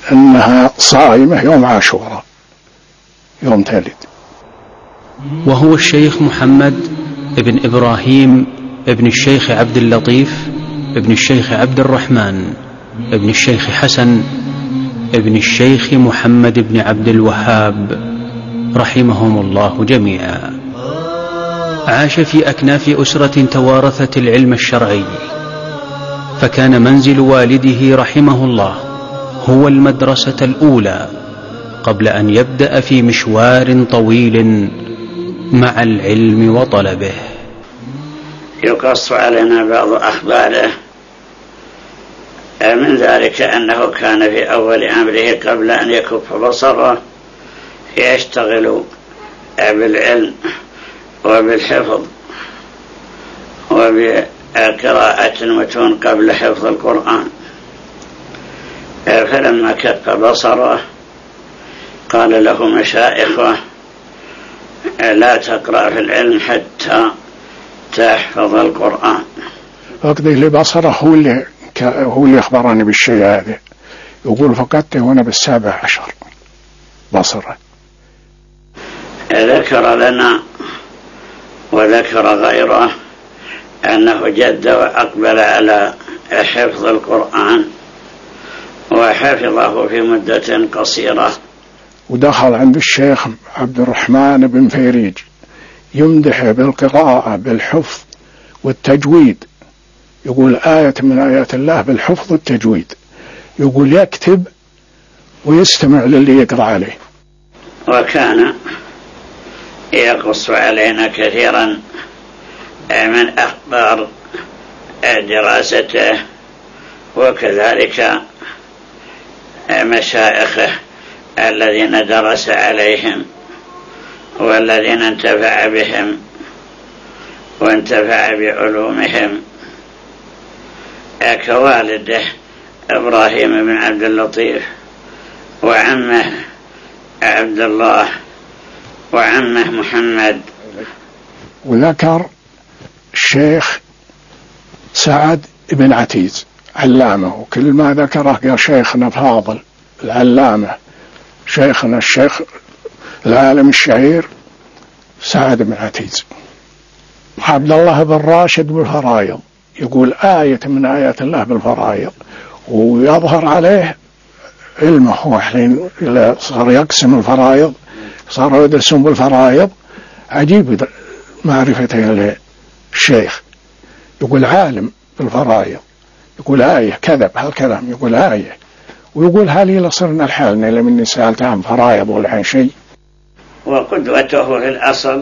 أنها صائمة يوم عاشوراء يوم تلد. وهو الشيخ محمد ابن إبراهيم ابن الشيخ عبد اللطيف ابن الشيخ عبد الرحمن ابن الشيخ حسن ابن الشيخ محمد بن عبد الوهاب رحمهم الله جميعا. عاش في أكناف أسرة توارثت العلم الشرعي، فكان منزل والده رحمه الله هو المدرسة الأولى قبل أن يبدأ في مشوار طويل مع العلم وطلبه. يقص علينا بعض أخباره، من ذلك أنه كان في أول أمره قبل أن يكف بصره يشتغل بالعلم وبالحفظ وبقراءة المتون قبل حفظ القرآن، فلما كف بصره قال له مشايخه لا تقرأ في العلم حتى تحفظ القرآن. أقضي لبصره هو اللي أخبرني بالشيء هذا، يقول فقدته وأنا ب17 بصره. ذكر لنا وذكر غيره أنه جد وأقبل على حفظ القرآن وحفظه في مدة قصيرة. ودخل عند الشيخ عبد الرحمن بن فيريج يمدح بالقراءة بالحفظ والتجويد، يقول آية من آيات الله بالحفظ والتجويد، يقول يكتب ويستمع للي يقرأ عليه. وكان يقص علينا كثيرا من أخبار دراسته وكذلك مشايخه الذين درس عليهم والذين انتفع بهم وانتفع بعلومهم، كوالده إبراهيم بن عبد اللطيف وعمه عبد الله وعمه محمد. وذكر الشيخ سعد بن عتيز علامه، وكل ما ذكره قال شيخنا فاضل العلامة، شيخنا الشيخ العالم الشهير سعد بن عتيز. عبد الله بن راشد بالفرايض، يقول آية من آيات الله بالفرايض، ويظهر عليه علمه هو حين صار يقسم الفرايض صاروا يدرسون بالفرايض، عجيب معرفته للشيخ، يقول عالم بالفرايض، يقول آية كذب هالكلام، يقول آية، ويقول هل لصرنا الحالنا لمن سألت عن فرايض ولا عن شيء. وقدوته في الأصل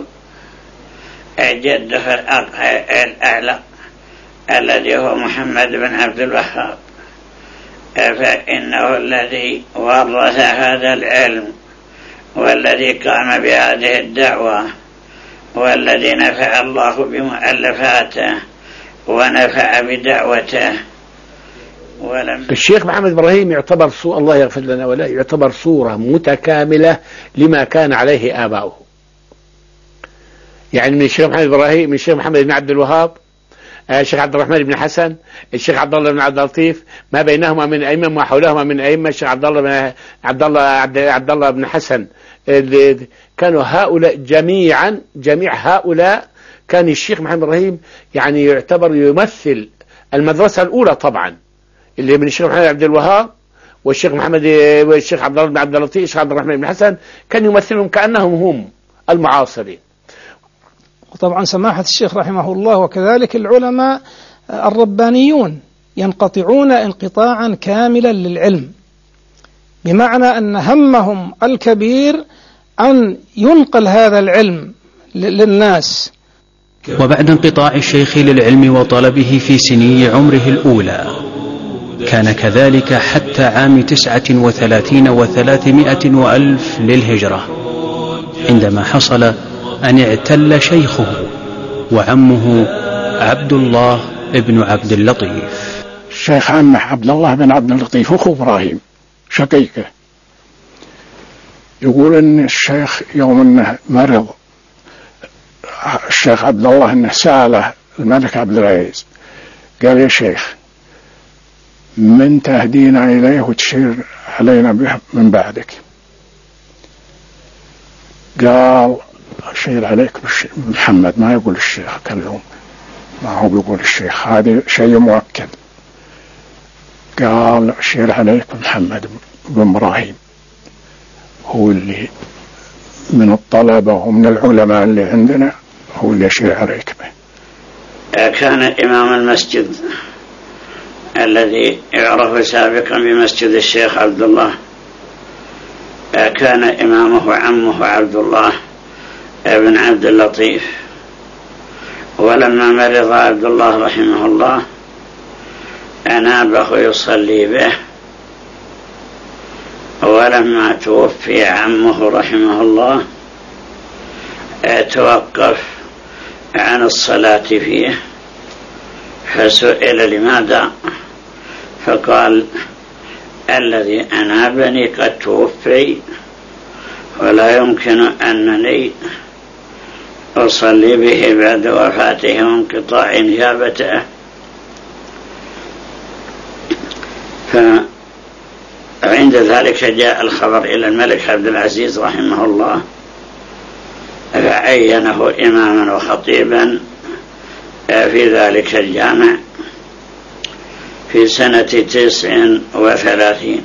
جده الأعلى الذي هو محمد بن عبد الوهاب، فإنه الذي ورث هذا العلم والذي قام بهذه الدعوة والذي نفع الله بمؤلفاته ونفع بدعوته. الشيخ محمد إبراهيم يعتبر الله يغفر لنا ولا يعتبر صورة متكاملة لما كان عليه آباؤه. يعني من الشيخ محمد إبراهيم، من الشيخ محمد بن عبد الوهاب، الشيخ عبد الرحمن بن حسن، الشيخ عبد الله بن عبد اللطيف، ما بينهما من أئمة وما حولهما من أئمة، الشيخ عبد الله بن حسن، كانوا هؤلاء جميعا جميع هؤلاء كان الشيخ محمد إبراهيم يعني يعتبر يمثل المدرسة الأولى طبعا، اللي من الشيخ محمد عبد الوهاب والشيخ محمد والشيخ عبد الله بن عبد اللطيف والشيخ عبد الرحمن بن حسن، كان يمثلهم كأنهم هم المعاصرين. وطبعا سماحة الشيخ رحمه الله وكذلك العلماء الربانيون ينقطعون انقطاعا كاملا للعلم، بمعنى أن همهم الكبير أن ينقل هذا العلم للناس. وبعد انقطاع الشيخ للعلم وطلبه في سني عمره الأولى، كان كذلك حتى عام 39 و300 وألف للهجرة، عندما حصل أن اعتل شيخه وعمه عبد الله بن عبد اللطيف. الشيخ عمه عبد الله بن عبد اللطيف أخو إبراهيم شقيقه، يقول أن الشيخ يوم أنه مرض الشيخ عبد الله أنه سأله الملك عبد العزيز قال يا شيخ من تهدينا إليه وتشير علينا به من بعدك. قال أشير عليك محمد، ما يقول الشيخ كلهم، ما هو بيقول الشيخ، هذا شيء مؤكد. قال أشير عليك محمد بن إبراهيم، هو اللي من الطلبة ومن العلماء اللي عندنا، هو اللي أشير عليك به. كان إمام المسجد الذي يعرف سابقا بمسجد الشيخ عبد الله، كان إمامه عمه عبد الله بن عبد اللطيف، ولما مرض عبد الله رحمه الله أنابه يصلي به، ولما توفي عمه رحمه الله توقف عن الصلاة فيه، فسئل لماذا؟ فقال الذي أنابني قد توفي، ولا يمكن أنني أصلي به بعد وفاته وانقطاع نيابته. فعند ذلك جاء الخبر إلى الملك عبد العزيز رحمه الله، فعينه إماما وخطيبا في ذلك الجامع في سنة 39.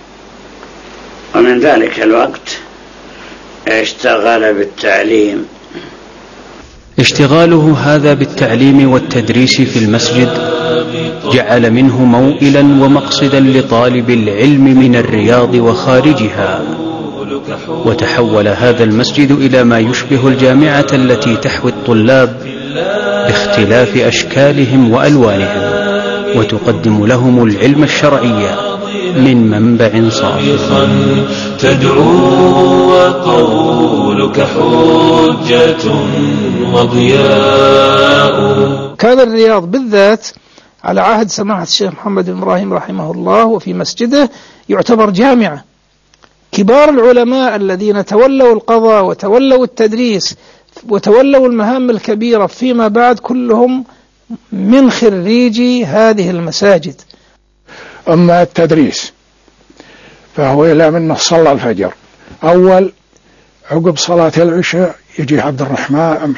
ومن ذلك الوقت اشتغل بالتعليم. اشتغاله هذا بالتعليم والتدريس في المسجد جعل منه موئلا ومقصدا لطالب العلم من الرياض وخارجها، وتحول هذا المسجد إلى ما يشبه الجامعة التي تحوي الطلاب باختلاف أشكالهم وألوانهم، وتقدم لهم العلم الشرعي من منبع صافي. تدعو وقولك حجة وضياء. كان الرياض بالذات على عهد سماحة الشيخ محمد بن إبراهيم رحمه الله وفي مسجده يعتبر جامعة. كبار العلماء الذين تولوا القضاء وتولوا التدريس وتولوا المهام الكبيرة فيما بعد كلهم من خريجي هذه المساجد. أما التدريس فهو إلى من صلى الفجر، أول عقب صلاة العشاء يجي عبد الرحمن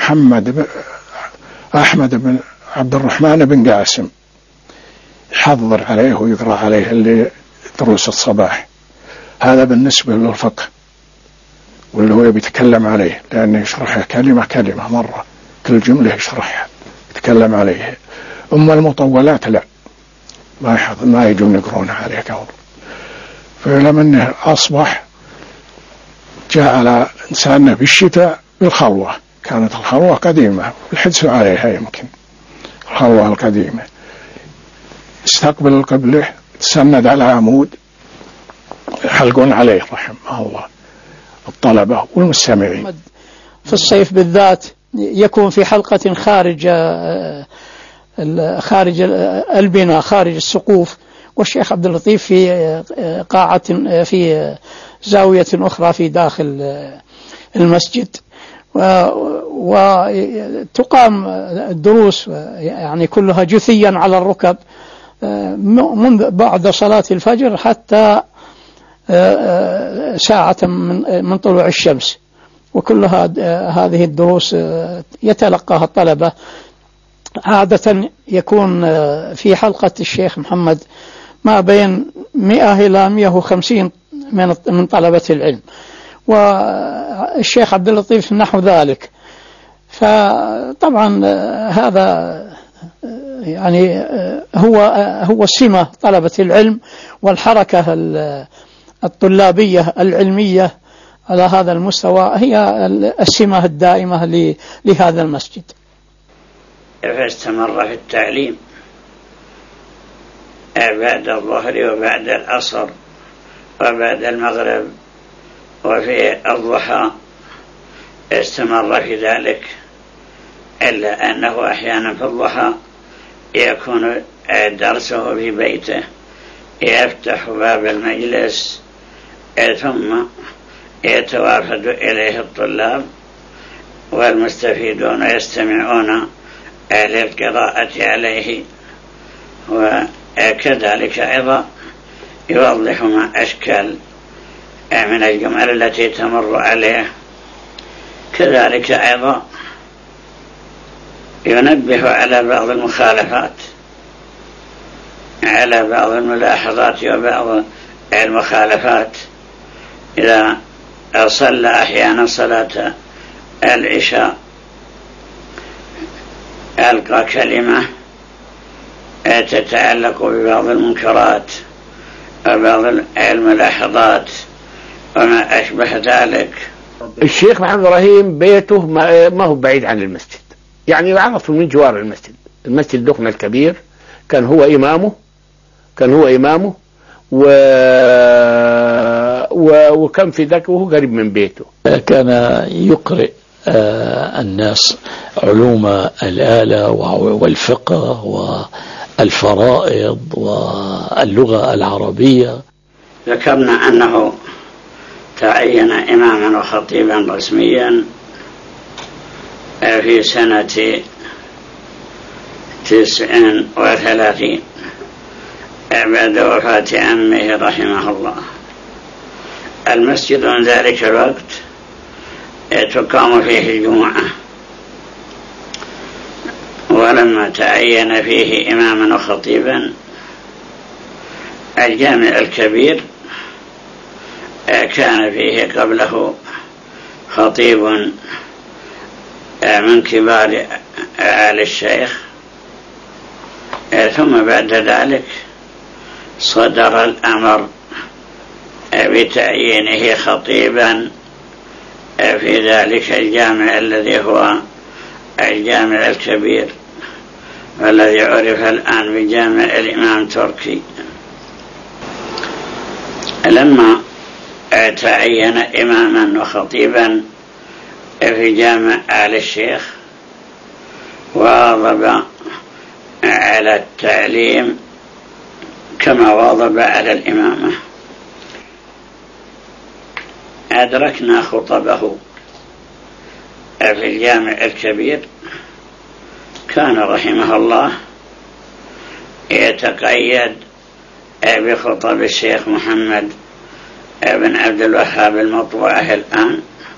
أحمد بن عبد الرحمن بن قاسم يحضر عليه ويقرأ عليه اللي دروس الصباح. هذا بالنسبة للفقه واللي هو بيتكلم عليه، لأنه يشرحها كلمة كلمة مرة، كل جملة يشرحها يتكلم عليه. أما المطولات لا، ما يجون يقرون عليه كور. فلما أصبح جاء على إنساننا بالشتاء بالخلوة، كانت الخلوة قديمة الحدث عليها يمكن الخلوة القديمة، استقبل القبلة تسند على عمود يحلقون عليه رحمه الله الطلبة والمستمعين. في الصيف بالذات يكون في حلقة خارج البناء، خارج السقوف، والشيخ عبد اللطيف في قاعة في زاوية أخرى في داخل المسجد، وتقام الدروس يعني كلها جثيا على الركب منذ بعد صلاة الفجر حتى ساعة من طلوع الشمس، وكلها هذه الدروس يتلقاها الطلبة. عادة يكون في حلقة الشيخ محمد ما بين 100 إلى 150 من طلبة العلم، والشيخ عبد اللطيف نحو ذلك. فطبعا هذا يعني هو السمة طلبة العلم والحركة الطلابية العلمية على هذا المستوى هي السمة الدائمة لهذا المسجد. فاستمر في التعليم بعد الظهر وبعد العصر وبعد المغرب وفي الضحى، استمر في ذلك، إلا أنه أحيانا في الضحى يكون درسه في بيته، يفتح باب المجلس ثم يتوافد إليه الطلاب والمستفيدون يستمعون للقراءة عليه. وكذلك أيضا يوضح ما أشكل من الجمل التي تمر عليه. كذلك أيضا ينبه على بعض المخالفات، على بعض الملاحظات وبعض المخالفات. إذا صلى أحيانا صلاة العشاء ألقى كلمة تتعلق ببعض المنكرات وبعض الملاحظات وما أشبه ذلك. الشيخ محمد إبراهيم بيته ما هو بعيد عن المسجد، يعني يعرف من جوار المسجد. المسجد دقنا الكبير كان هو إمامه وكان في ذاك وهو قريب من بيته. كان يقرئ الناس علوم الآلة والفقه والفرائض واللغة العربية. ذكرنا أنه تعين إماما وخطيبا رسميا في سنة 39 بعد وفاة عمه رحمه الله. المسجد من ذلك الوقت تقام فيه الجمعة، ولما تعين فيه إماما وخطيبا الجامع الكبير كان فيه قبله خطيب من كبار آل الشيخ، ثم بعد ذلك صدر الأمر بتعيينه خطيبا في ذلك الجامع الذي هو الجامع الكبير والذي عرف الآن بجامع الإمام تركي. لما تعين إماما وخطيبا في جامع آل الشيخ واظب على التعليم كما واظب على الإمامة. أدركنا خطبه في الجامع الكبير، كان رحمه الله يتقيد بخطب الشيخ محمد بن عبد الوهاب المطبوعة الآن،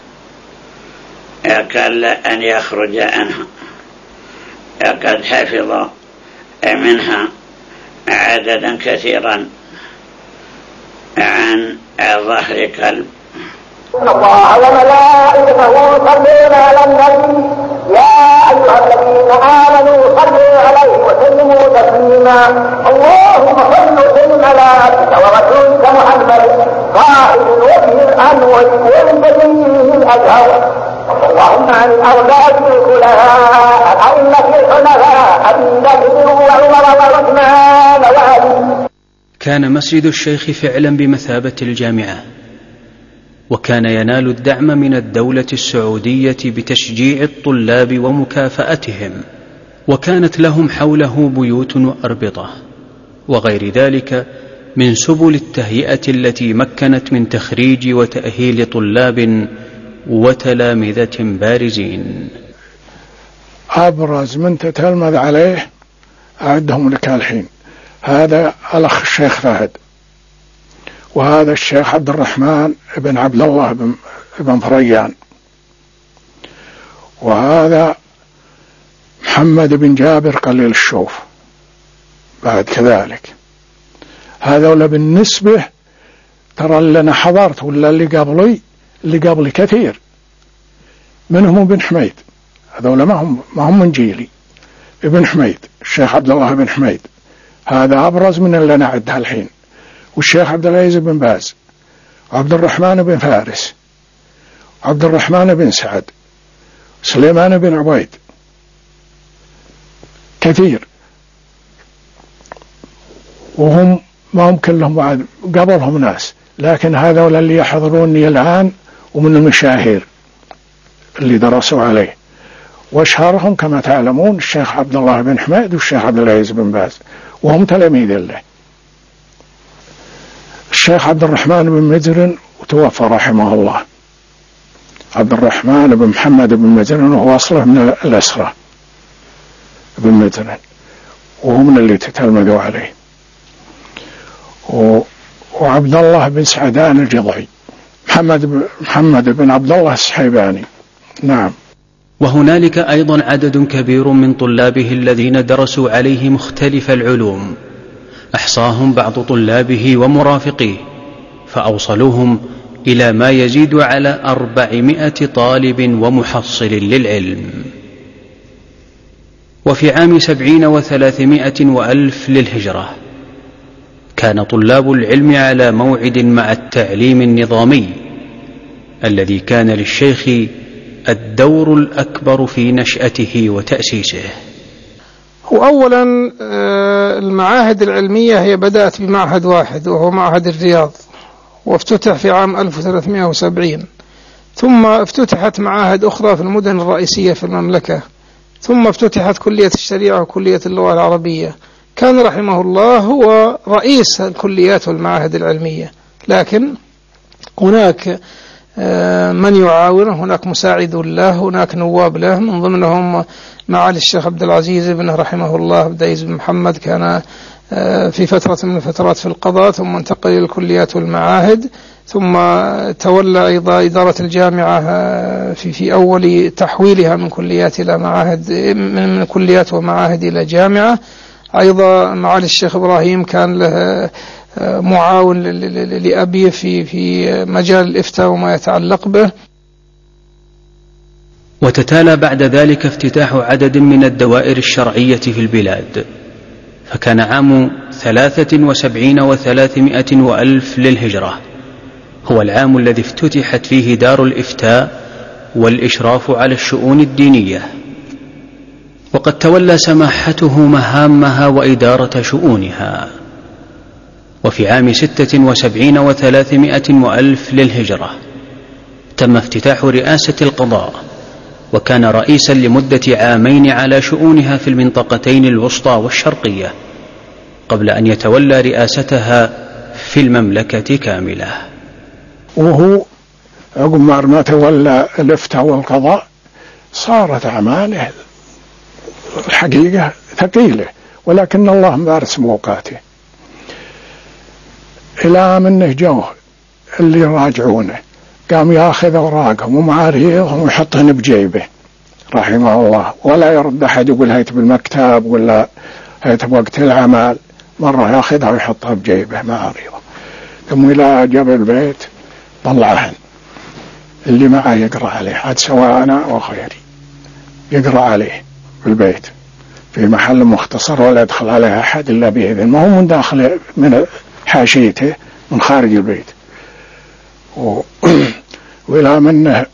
قال أن يخرج عنها، قد حفظ منها عددا كثيرا عن ظهر قلب. الله وملائكته يصلون على النبي يا أيها الذين آمنوا صلوا عليه وسلموا تسليما. اللهم صل وسلم على عبدك ورسولك محمد صاحب الوجه الأنور والبديع الأزهر. اللهم عن الأولاد الخلفاء الأئمة الحنفاء أبي بكر وعمر وعثمان وعلي. كان مسجد الشيخ فعلا بمثابة الجامعة، وكان ينال الدعم من الدولة السعودية بتشجيع الطلاب ومكافأتهم، وكانت لهم حوله بيوت وأربطة وغير ذلك من سبل التهيئة التي مكنت من تخريج وتأهيل طلاب وتلامذة بارزين. أبرز من تتلمذ عليه أعدهم لك الحين، هذا الأخ الشيخ فهد، وهذا الشيخ عبد الرحمن بن عبد الله بن فريان، وهذا محمد بن جابر قليل الشوف بعد كذلك. هذا بالنسبة ترى اللي أنا حضرت ولا اللي قبلي كثير منهم ابن حميد، هذول ما هم من جيلي. ابن حميد الشيخ عبد الله بن حميد هذا أبرز من اللي أنا أعدها الحين، والشيخ عبد العزيز بن باز، عبد الرحمن بن فارس، عبد الرحمن بن سعد، سليمان بن عبيد، كثير، وهم ما هم كلهم بعد قبلهم ناس، لكن هذول اللي يحضروني الآن ومن المشاهير اللي درسوا عليه، واشهرهم كما تعلمون الشيخ عبد الله بن حميد والشيخ عبد العزيز بن باز، وهم تلاميذ له. الشيخ عبد الرحمن بن مزرن وتوفى رحمه الله، عبد الرحمن بن محمد بن مزرن وهو أصله من الأسرة بن مزرن، وهم من اللي تتلمذوا عليه. وعبد الله بن سعدان الجضعي، محمد بن عبد الله السحيباني. نعم. وهنالك أيضا عدد كبير من طلابه الذين درسوا عليه مختلف العلوم، أحصاهم بعض طلابه ومرافقيه، فأوصلوهم إلى ما يزيد على 400 طالب ومحصل للعلم. وفي عام 70 و300 وألف للهجرة كان طلاب العلم على موعد مع التعليم النظامي الذي كان للشيخ الدور الأكبر في نشأته وتأسيسه. وأولا المعاهد العلمية هي بدأت بمعهد واحد وهو معهد الرياض، وافتتح في عام 1370، ثم افتتحت معاهد أخرى في المدن الرئيسية في المملكة، ثم افتتحت كلية الشريعة وكلية اللغة العربية. كان رحمه الله هو رئيس الكليات والمعاهد العلمية، لكن هناك من يعاونه، هناك مساعد له، هناك نواب له، من ضمنهم معالي الشيخ عبد العزيز ابنه رحمه الله عبد العزيز بن محمد، كان في فترة من الفترات في القضاء، ثم انتقل إلى الكليات والمعاهد، ثم تولى أيضا إدارة الجامعة في أول تحويلها من كليات إلى معاهد، من كليات ومعاهد إلى جامعة. أيضا معالي الشيخ إبراهيم كان له معاون لأبيه في مجال الإفتاء وما يتعلق به. وتتالى بعد ذلك افتتاح عدد من الدوائر الشرعية في البلاد، فكان عام 73 و300 وألف للهجرة هو العام الذي افتتحت فيه دار الإفتاء والإشراف على الشؤون الدينية، وقد تولى سماحته مهامها وإدارة شؤونها. وفي عام 76 و300 وألف للهجرة تم افتتاح رئاسة القضاء، وكان رئيسا لمدة عامين على شؤونها في المنطقتين الوسطى والشرقية، قبل أن يتولى رئاستها في المملكة كاملة. وهو عقب ما تولى الإفتاء والقضاء صارت أعماله الحقيقة ثقيلة، ولكن الله مبارس موقاته، إلى منه جوه اللي يراجعونه قام ياخذ أوراقهم ومعاريضهم ويحطهن بجيبه رحمه الله، ولا يرد أحد يقول هيت بالمكتب ولا هيت بوقت العمل، مرة ياخذها ويحطها بجيبه معاريضه. ثم إلى جاب البيت طلعهن اللي معه يقرأ عليه، عاد سواء أنا وخيري يقرأ عليه في البيت في محل مختصر، ولا يدخل عليه أحد إلا بإذن، ما هو من داخل من حاشيته من خارج البيت. وإلى منه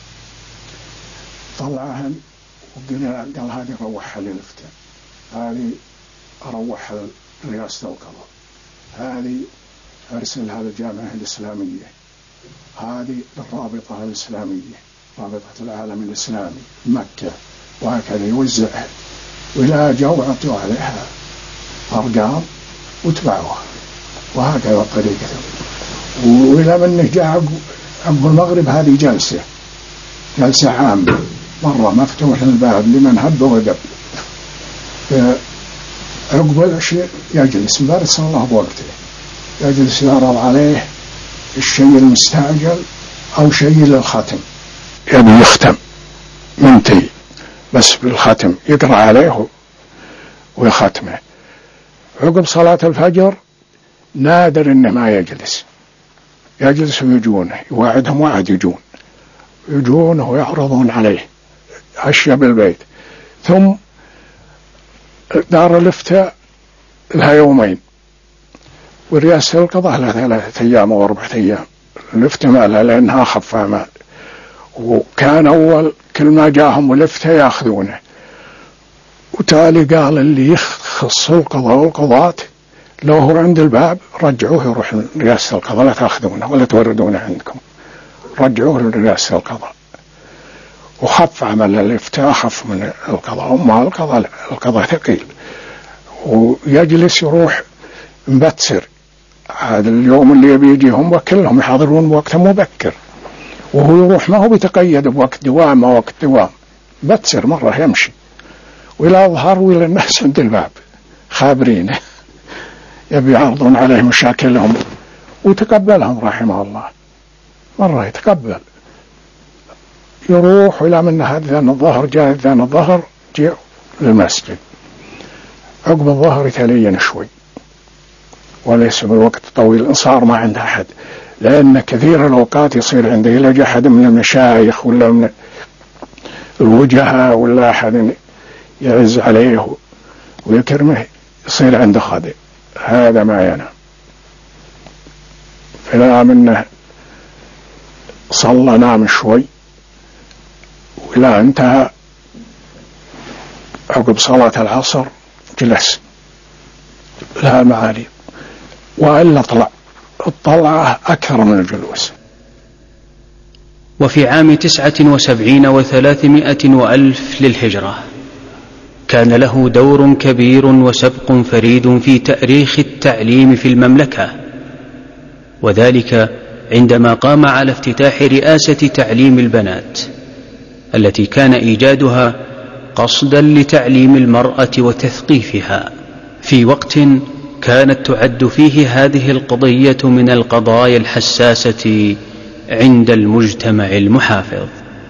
طلعهن قال هذه روحها للإفتاء، هذه أروحها لرئاسة القضاء، هذه أرسلها للجامعة الإسلامية، هذه الرابطة الإسلامية، رابطة العالم الإسلامي مكة، وهكذا يوزعها، وإلى جوعته عليها أرقام وتبعوها، وهكذا طريقة. وإلى منه جاء عقب المغرب هذه جلسة عامة، مرة مفتوح الباب لمن هب ودب، عقب العشاء يجلس مبارس الله بوقته، يجلس يعرض عليه الشيء المستعجل أو شيء للختم، يعني يختم منتهي بس بالختم يقرأ عليه ويختمه. عقب صلاة الفجر نادر إنه ما يجلس ويجونه، يواعدهم وعد يجونه ويعرضون عليه عشية بالبيت. ثم دار الإفتاء لها يومين، ورئاسة القضاء لها 3 أيام أو 4 أيام، الإفتاء ما لها لأنها أخف أعمال. وكان أول كل ما جاهم الإفتاء يأخذونه، وتالي قال اللي يخص القضاء والقضاة لو هو عند الباب رجعوه يروح لرئاسة القضاء، لا تأخذونه ولا توردونه عندكم، رجعوه لرئاسة القضاء. وخف عمل الإفتاء، خف من القضاء، وما القضاء ثقيل، ويجلس يروح مبتسر. هذا اليوم اللي يجيهم وكلهم يحاضرون بوقت مبكر، وهو يروح ما هو بيتقيد بوقت دوام أو وقت دوام، مبتسر مرة يمشي، وإلى ظهر وإلى الناس عند الباب خابرين يبي يعرضون عليه مشاكلهم وتقبلهم رحمه الله، مرة يتقبل، يروح إلى من أذان الظهر، جاء أذان الظهر جاء للمسجد، عقب الظهر يتلين شوي وليس بالوقت طويل، صار ما عنده أحد، لأن كثير الأوقات يصير عنده يلاقي أحد من المشايخ ولا من الوجهاء ولا أحد يعز عليه ويكرمه، يصير عنده خادم، هذا ما ينام. فلا منه صلى نام شوي ولا انتهى، عقب صلاة العصر جلس لها معالي، وإلا الطلعة أكثر من الجلوس. وفي عام 79 و300 وألف للهجرة كان له دور كبير وسبق فريد في تأريخ التعليم في المملكة، وذلك عندما قام على افتتاح رئاسة تعليم البنات التي كان إيجادها قصدا لتعليم المرأة وتثقيفها في وقت كانت تعد فيه هذه القضية من القضايا الحساسة عند المجتمع المحافظ.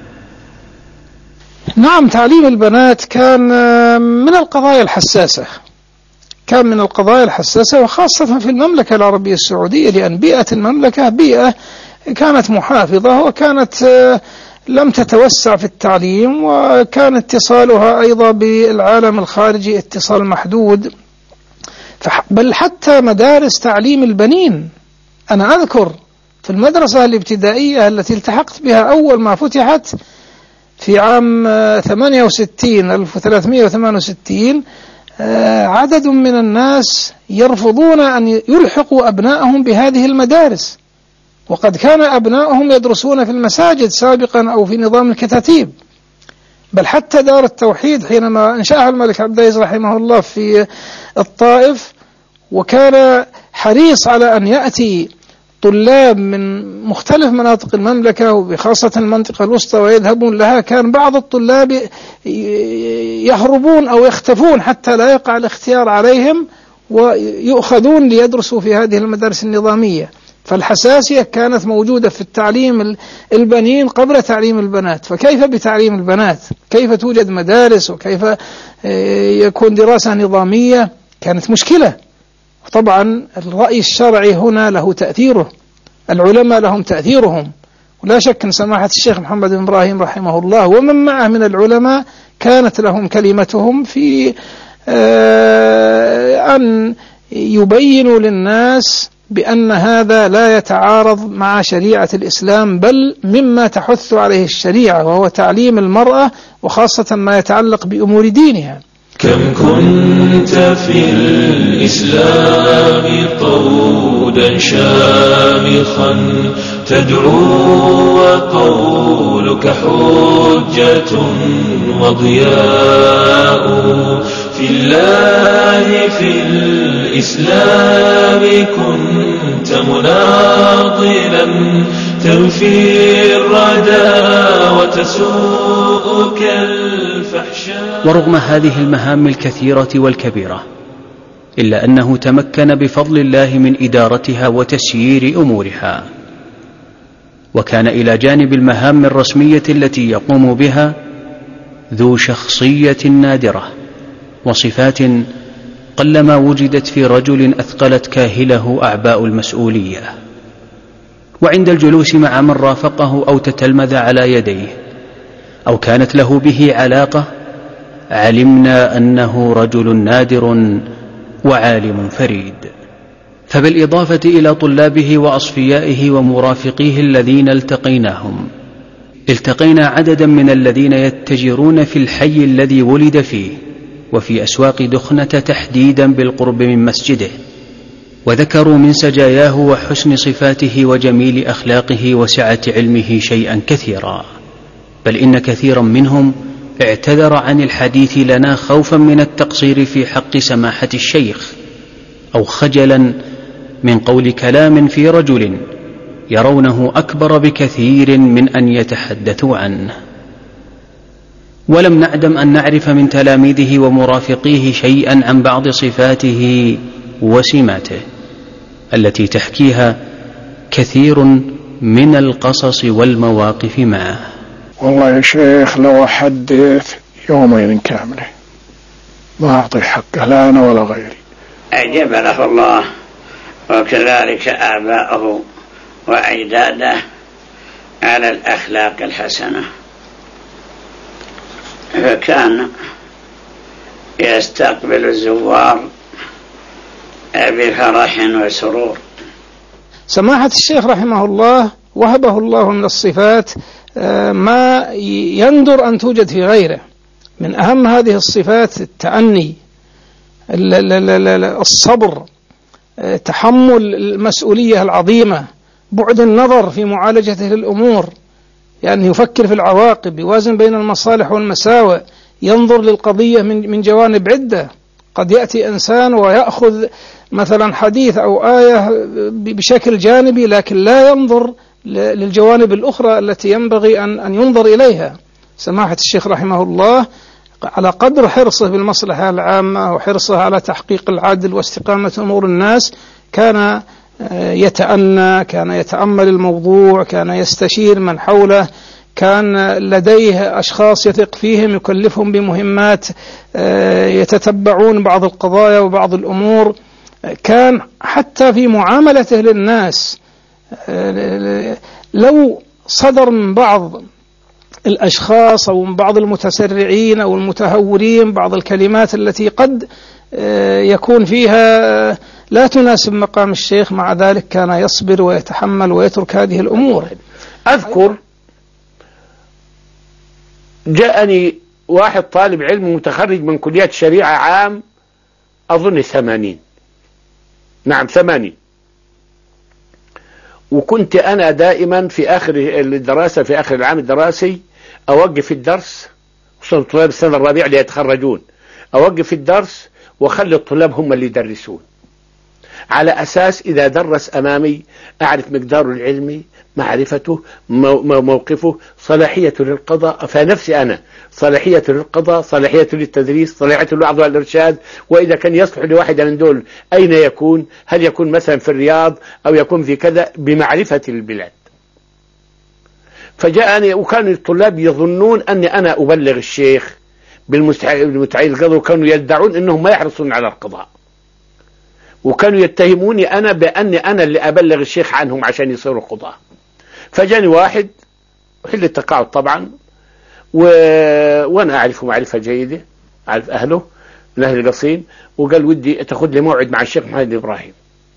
نعم، تعليم البنات كان من القضايا الحساسة، كان من القضايا الحساسة، وخاصة في المملكة العربية السعودية، لأن بيئة المملكة بيئة كانت محافظة، وكانت لم تتوسع في التعليم، وكان اتصالها أيضا بالعالم الخارجي اتصال محدود. بل حتى مدارس تعليم البنين، أنا أذكر في المدرسة الابتدائية التي التحقت بها أول ما فتحت في عام 1368 عدد من الناس يرفضون أن يلحقوا أبنائهم بهذه المدارس، وقد كان أبنائهم يدرسون في المساجد سابقا أو في نظام الكتاتيب. بل حتى دار التوحيد حينما أنشأها الملك عبد العزيز رحمه الله في الطائف، وكان حريص على أن يأتي طلاب من مختلف مناطق المملكة وبخاصة المنطقة الوسطى ويذهبون لها، كان بعض الطلاب يهربون أو يختفون حتى لا يقع الاختيار عليهم ويؤخذون ليدرسوا في هذه المدارس النظامية. فالحساسية كانت موجودة في التعليم البنين قبل تعليم البنات، فكيف بتعليم البنات؟ كيف توجد مدارس وكيف يكون دراسة نظامية؟ كانت مشكلة. طبعا الرأي الشرعي هنا له تأثيره، العلماء لهم تأثيرهم، ولا شك أن سماحة الشيخ محمد بن إبراهيم رحمه الله ومن معه من العلماء كانت لهم كلمتهم في أن يبينوا للناس بأن هذا لا يتعارض مع شريعة الإسلام، بل مما تحث عليه الشريعة، وهو تعليم المرأة وخاصة ما يتعلق بأمور دينها. كم كنت في الإسلام طودا شامخا تدعو، وقولك حجة وضياء في الله. في الإسلام كنت مناضلا تنفي الردى وتسوءك الفحشاء. ورغم هذه المهام الكثيرة والكبيرة، إلا أنه تمكن بفضل الله من إدارتها وتسيير أمورها، وكان إلى جانب المهام الرسمية التي يقوم بها ذو شخصية نادرة وصفات قلما وجدت في رجل أثقلت كاهله أعباء المسؤولية. وعند الجلوس مع من رافقه أو تتلمذ على يديه أو كانت له به علاقة، علمنا أنه رجل نادر وعالم فريد. فبالإضافة إلى طلابه وأصفيائه ومرافقيه الذين التقيناهم، التقينا عددا من الذين يتجرون في الحي الذي ولد فيه وفي أسواق دخنة تحديدا بالقرب من مسجده، وذكروا من سجاياه وحسن صفاته وجميل أخلاقه وسعة علمه شيئا كثيرا. بل إن كثيرا منهم اعتذر عن الحديث لنا خوفا من التقصير في حق سماحة الشيخ، أو خجلا من قول كلام في رجل يرونه أكبر بكثير من أن يتحدثوا عنه. ولم نعدم أن نعرف من تلاميذه ومرافقيه شيئا عن بعض صفاته وسماته التي تحكيها كثير من القصص والمواقف معه. والله يا شيخ لو أحدث يومين كاملة ما أعطي حقه لا أنا ولا غيري. جبله الله وكذلك آباءه وأجداده على الأخلاق الحسنة، فكان يستقبل الزوار بفرح وسرور. سماحة الشيخ رحمه الله وهبه الله من الصفات ما يندر أن توجد في غيره. من أهم هذه الصفات التأني، الصبر، تحمل المسؤولية العظيمة، بعد النظر في معالجته للأمور، يعني يفكر في العواقب، يوازن بين المصالح والمساوئ، ينظر للقضية من جوانب عدة. قد يأتي إنسان ويأخذ مثلا حديث أو آية بشكل جانبي لكن لا ينظر للجوانب الأخرى التي ينبغي أن ينظر إليها. سماحة الشيخ رحمه الله على قدر حرصه بالمصلحة العامة وحرصه على تحقيق العدل واستقامة أمور الناس كان يتأنى، كان يتأمل الموضوع، كان يستشير من حوله، كان لديه أشخاص يثق فيهم يكلفهم بمهمات يتتبعون بعض القضايا وبعض الأمور. كان حتى في معاملته للناس لو صدر من بعض الأشخاص أو من بعض المتسرعين أو المتهورين بعض الكلمات التي قد يكون فيها لا تناسب مقام الشيخ، مع ذلك كان يصبر ويتحمل ويترك هذه الأمور. أذكر جاءني واحد طالب علم متخرج من كلية شريعة عام أظن 80، نعم 80، وكنت أنا دائما في آخر الدراسة في آخر العام الدراسي أوقف الدرس، خصوصا طلاب السنة الرابعة اللي يتخرجون، أوقف الدرس وخلي الطلاب هم اللي يدرسون، على أساس إذا درس أمامي أعرف مقداره العلمي، معرفته، موقفه، صلاحيته للقضاء، فنفسي أنا صلاحيته للقضاء، صلاحيته للتدريس، صلاحيته للوعظ والإرشاد، وإذا كان يصلح لواحدة من دول أين يكون، هل يكون مثلا في الرياض أو يكون في كذا، بمعرفة البلاد. فجاءني وكان الطلاب يظنون أني أنا أبلغ الشيخ بالمتعين القضاء، وكانوا يدعون أنهم ما يحرصون على القضاء، وكانوا يتهموني أنا بأني أنا اللي أبلغ الشيخ عنهم عشان يصيروا قضاة. فجاني واحد وحل التقاعد طبعا وأنا أعرفه معرفة جيدة، أعرف أهله من أهل القصيم، وقال ودي تأخذ لي موعد مع الشيخ محمد إبراهيم.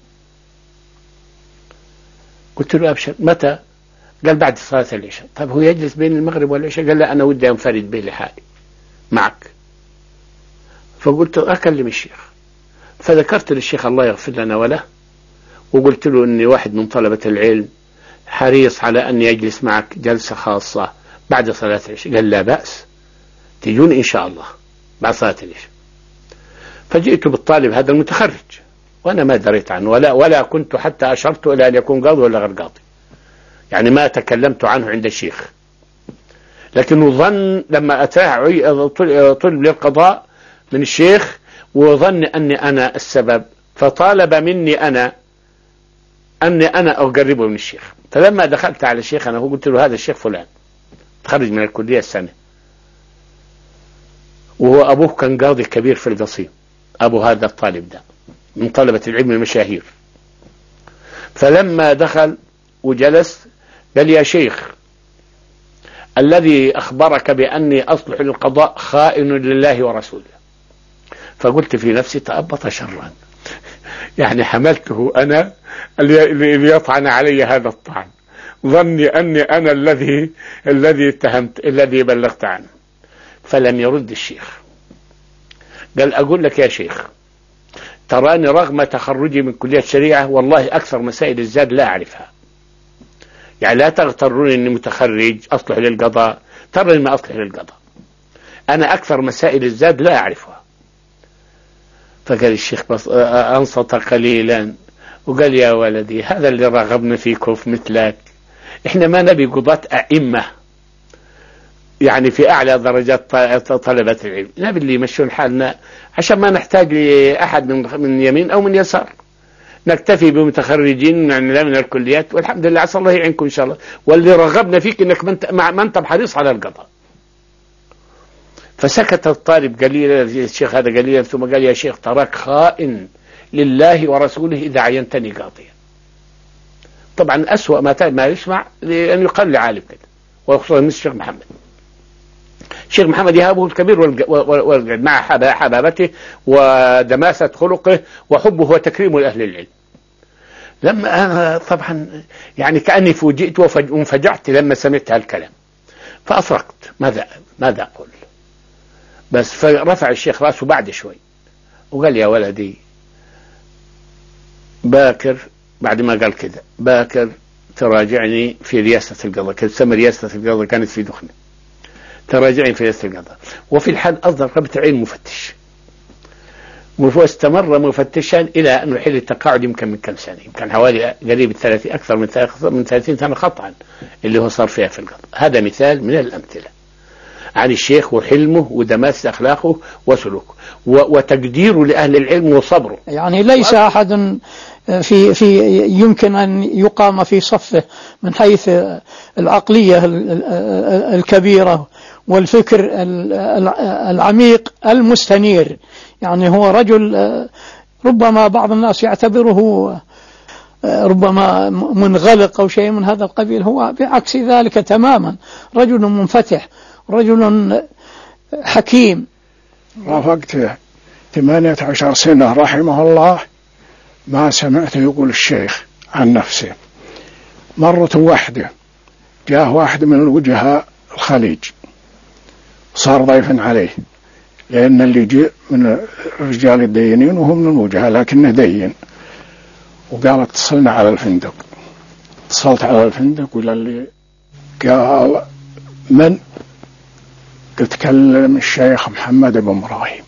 قلت له أبشر، متى؟ قال بعد صلاة العشاء. طب هو يجلس بين المغرب والعشاء؟ قال لا أنا ودي أنفرد به لحالي معك. فقلت أكلم الشيخ، فذكرت للشيخ الله يغفر لنا وله، وقلت له أني واحد من طلبة العلم حريص على أن يجلس معك جلسة خاصة بعد صلاة العشاء. قال لا بأس، تجون إن شاء الله بعد صلاة العشاء. فجئت بالطالب هذا المتخرج وأنا ما دريت عنه ولا كنت حتى أشرت إلى أن يكون قاضي ولا غير قاضي، يعني ما تكلمت عنه عند الشيخ، لكنه ظن لما أتاه طلب للقضاء من الشيخ وظن أني أنا السبب، فطالب مني أني أنا أقربه من الشيخ. فلما دخلت على الشيخ أنا قلت له هذا الشيخ فلان تخرج من الكلية السنة، وهو أبوه كان قاضي كبير في القصيم، أبو هذا الطالب ده من طلبة العلم المشاهير. فلما دخل وجلس قال يا شيخ الذي أخبرك بأني أصلح للقضاء خائن لله ورسوله. فقلت في نفسي تأبط شرا، يعني حملته أنا اللي يطعن علي هذا الطعن، ظني أني أنا الذي اتهمت الذي بلغت عنه. فلم يرد الشيخ، قال أقول لك يا شيخ تراني رغم تخرجي من كلية الشريعة والله أكثر مسائل الزاد لا أعرفها، يعني لا تغتروني أني متخرج أصلح للقضاء، ترى ما أصلح للقضاء، أنا أكثر مسائل الزاد لا أعرفها. فقال الشيخ بس أنصت قليلا وقال يا ولدي هذا اللي رغبنا في كوف مثلك، إحنا ما نبي قضاة أئمة يعني في أعلى درجات طلبة العلم، نبي اللي يمشون حالنا عشان ما نحتاج لأحد من يمين أو من يسار. نكتفي بمتخرجين من الكليات، والحمد لله، عسى الله يعينكم إن شاء الله. واللي رغبنا فيك أنك ما أنت حريص على القضاء. فسكت الطالب قليلا، الشيخ هذا قليلا، ثم قال: يا شيخ، تراك خائن لله ورسوله إذا عينتني قاضيا. طبعا أسوأ ما يسمع لأن يقال لعالم كده، وخصوصا مثل الشيخ محمد. الشيخ محمد يهابه الكبير والجد مع حبابته ودماسة خلقه وحبه وتكريمه لأهل العلم. لما أنا طبعا يعني كأني فوجئت وانفجعت لما سمعت هالكلام، فأفرقت ماذا أقول. بس فرفع الشيخ رأسه بعد شوي وقال: يا ولدي، باكر، بعد ما قال كذا، باكر تراجعني في رئاسة القضاء. كانت تسمى رئاسة القضاء، كانت في دخنة. تراجعني في رئاسة القضاء، وفي الحال أصدر ربط عين مفتش، واستمر مفتشا إلى أن رحل التقاعد يمكن من كم سنة، يمكن حوالي قريب 30، أكثر من 30 سنة قطعا اللي هو صار فيها في القضاء. هذا مثال من الأمثلة عن الشيخ وحلمه ودماسة أخلاقه وسلوكه وتقديره لأهل العلم وصبره. يعني ليس أحد في يمكن أن يقام في صفه من حيث العقلية الكبيرة والفكر العميق المستنير. يعني هو رجل ربما بعض الناس يعتبره ربما منغلق أو شيء من هذا القبيل، هو بعكس ذلك تماما، رجل منفتح، رجل حكيم. رافقته 18 سنة رحمه الله، ما سمعت يقول الشيخ عن نفسه. مرة واحدة جاء واحد من الوجهاء الخليج، صار ضيفا عليه، لأن اللي جاء من الرجال الدينين وهم من الوجهاء لكنه دين، وقال: اتصلنا على الفندق. اتصلت على الفندق ولا اللي قال: من؟ قلت: كلم الشيخ محمد بن إبراهيم.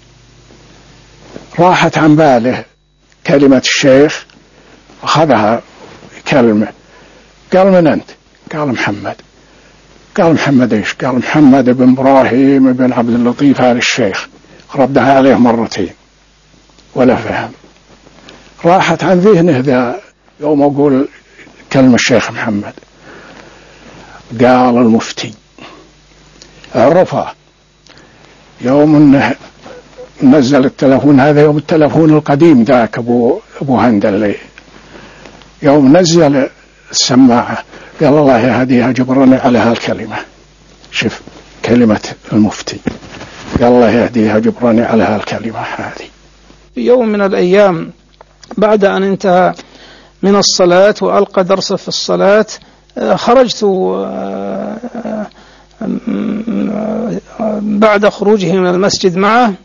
راحت عن باله كلمة الشيخ، أخذها كلمة. قال: من أنت؟ قال: محمد. قال: محمد إيش؟ قال: محمد بن إبراهيم بن عبد اللطيف آل الشيخ. ردها عليه مرتين ولا فهم. راحت عن ذهنه ذا يوم أقول كلمة الشيخ محمد. قال المفتي عرفه يوم انه نزل التلفون، هذا يوم التلفون القديم ذاك ابو هندل، يوم نزل السماعة قال: الله يهديها جبرني على هالكلمة. شوف كلمة المفتي، قال: الله يهديها جبرني على هالكلمة هذه. في يوم من الأيام بعد أن انتهى من الصلاة وألقى درسه في الصلاة، خرجت بعد خروجه من المسجد معه،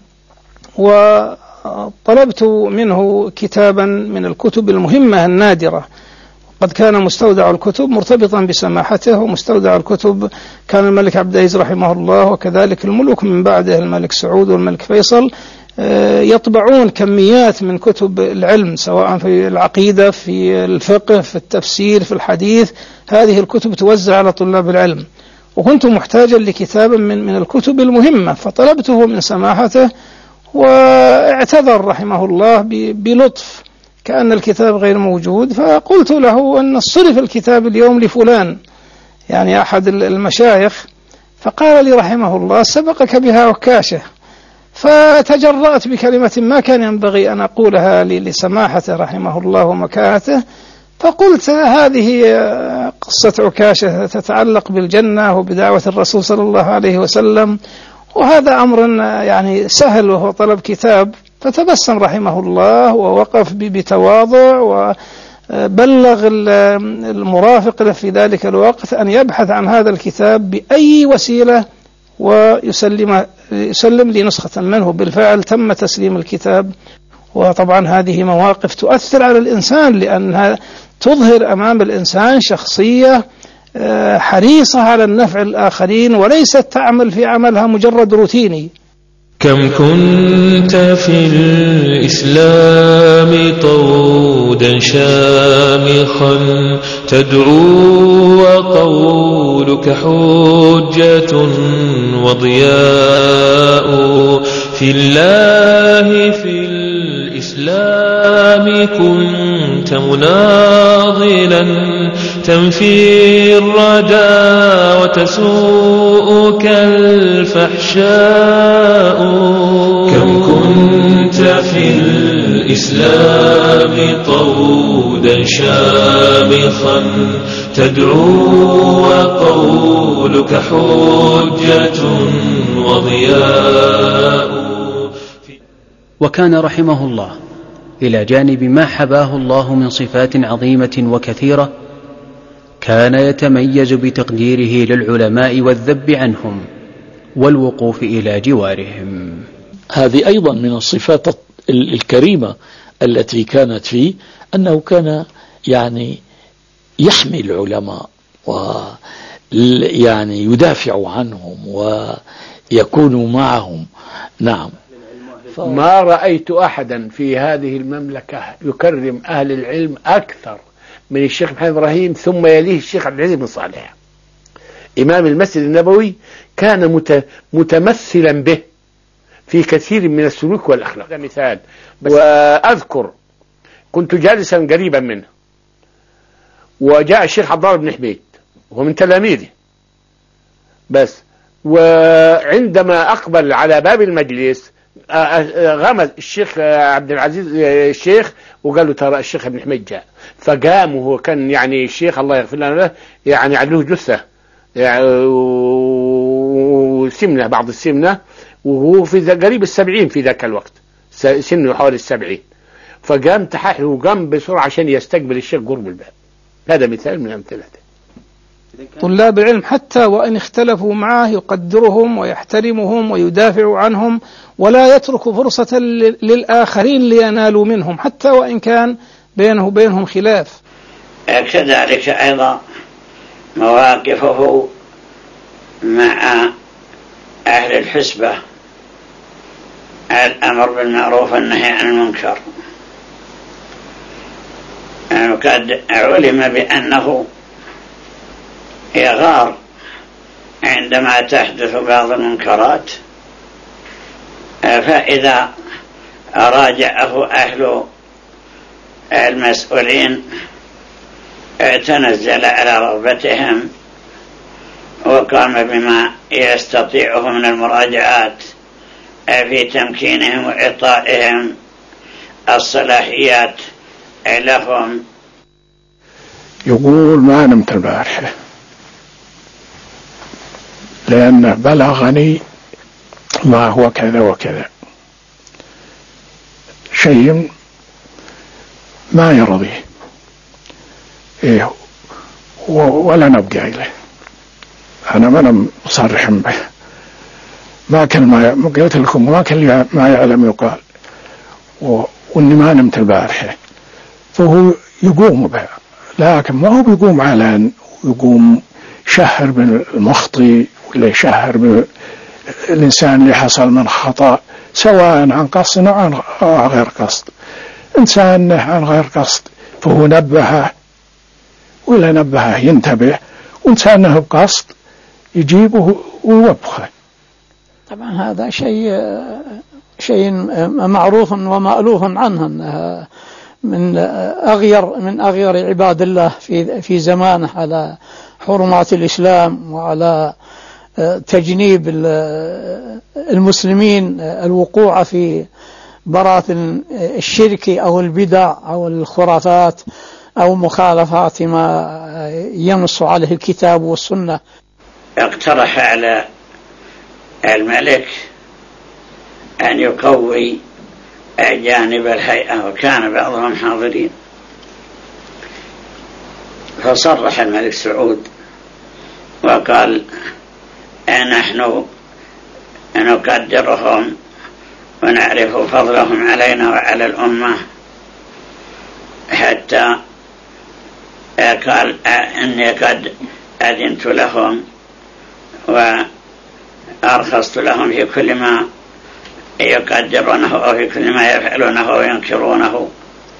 وطلبت منه كتابا من الكتب المهمة النادرة. قد كان مستودع الكتب مرتبطا بسماحته، ومستودع الكتب كان الملك عبد العزيز رحمه الله وكذلك الملوك من بعده الملك سعود والملك فيصل يطبعون كميات من كتب العلم، سواء في العقيدة، في الفقه، في التفسير، في الحديث. هذه الكتب توزع على طلاب العلم، وكنت محتاجا لكتاب من الكتب المهمة، فطلبته من سماحته، واعتذر رحمه الله بلطف كأن الكتاب غير موجود. فقلت له أن صرف الكتاب اليوم لفلان، يعني أحد المشايخ. فقال لي رحمه الله: سبقك بها وكاشة. فتجرأت بكلمة ما كان ينبغي أن أقولها لسماحته رحمه الله ومكانته، فقلت: هذه قصة عكاشة تتعلق بالجنة وبدعوة الرسول صلى الله عليه وسلم، وهذا أمر يعني سهل وهو طلب كتاب. فتبسم رحمه الله ووقف بتواضع، وبلغ المرافق له في ذلك الوقت أن يبحث عن هذا الكتاب بأي وسيلة ويسلم لي نسخة منه. بالفعل تم تسليم الكتاب. وطبعا هذه مواقف تؤثر على الإنسان، لأنها تظهر أمام الإنسان شخصية حريصة على النفع الآخرين، وليست تعمل في عملها مجرد روتيني. كم كنت في الإسلام طودا شامخا تدعو، وقولك حجة وضياء في الله. في الإسلام كن أنت مناضلا تنفي الردى وتسوءك الفحشاء كم كنت في الإسلام طودا شامخا تدعو وقولك حجة وضياء. وكان رحمه الله إلى جانب ما حباه الله من صفات عظيمة وكثيرة كان يتميز بتقديره للعلماء والذب عنهم والوقوف إلى جوارهم. هذه أيضا من الصفات الكريمة التي كانت فيه، أنه كان يعني يحمي العلماء ويعني يدافع عنهم ويكون معهم. نعم. ما رأيت أحدا في هذه المملكة يكرم أهل العلم أكثر من الشيخ محمد إبراهيم، ثم يليه الشيخ عبد العزيز بن صالح إمام المسجد النبوي. كان متمثلا به في كثير من السلوك والأخلاق. هذا مثال. وأذكر كنت جالسا قريبا منه وجاء الشيخ عبد الله بن حميد وهو من تلاميذه بس، وعندما أقبل على باب المجلس غمز الشيخ عبد العزيز الشيخ وقال له ترى الشيخ ابن حميد جاء. فقام وهو كان يعني الشيخ الله يغفر له يعني عليه جثة يعني وسمنة بعض السمنة، وهو في قريب 70 في ذاك الوقت، سنه حوالي 70. فقام تحاحل وقام بسرعة عشان يستقبل الشيخ قرب الباب. هذا مثال من أمثلته. طلاب العلم حتى وإن اختلفوا معه يقدرهم ويحترمهم ويدافع عنهم ولا يترك فرصة للآخرين لينالوا منهم حتى وإن كان بينه وبينهم خلاف. كذلك أيضا مواقفه مع أهل الحسبة، الأمر بالمعروف والنهي عن المنكر. وقد علم بأنه يغار عندما تحدث بعض المنكرات، فإذا راجعه أهل المسؤولين تنزل على رغبتهم وقام بما يستطيعه من المراجعات في تمكينهم وإعطائهم الصلاحيات لهم. يقول ما نمت البارحة لأن بلغني ما هو كذا وكذا، شيء ما يرضيه إيه ولا نبقى إليه. أنا ما مصرح به، ما كان ما قلت لكم ما كان ما يعلم يقال، وإني ما نمت البارحة. فهو يقوم به، لكن ما هو بيقوم على يقوم شهر بالمخطي ولا يشهر بالإنسان اللي حصل من خطأ، سواء عن قصد أو عن غير قصد. إنسان عن غير قصد فهو نبهه ولا نبهه ينتبه، وإنسانه بقصد يجيبه ويوبخه. طبعا هذا شيء معروف ومألوف عنه، من أغير عباد الله في زمانه على حرمات الإسلام وعلى تجنيب المسلمين الوقوع في براثن الشرك أو البدع أو الخرافات أو مخالفات ما ينص عليه الكتاب والسنة. اقترح على الملك أن يقوي جانب الهيئة، وكان بعضهم حاضرين، فصرح الملك سعود وقال نحن نقدرهم ونعرف فضلهم علينا وعلى الأمة، حتى قال إني قد أذنت لهم وأرخصت لهم في كل ما يقدرونه أو في كل ما يفعلونه وينكرونه،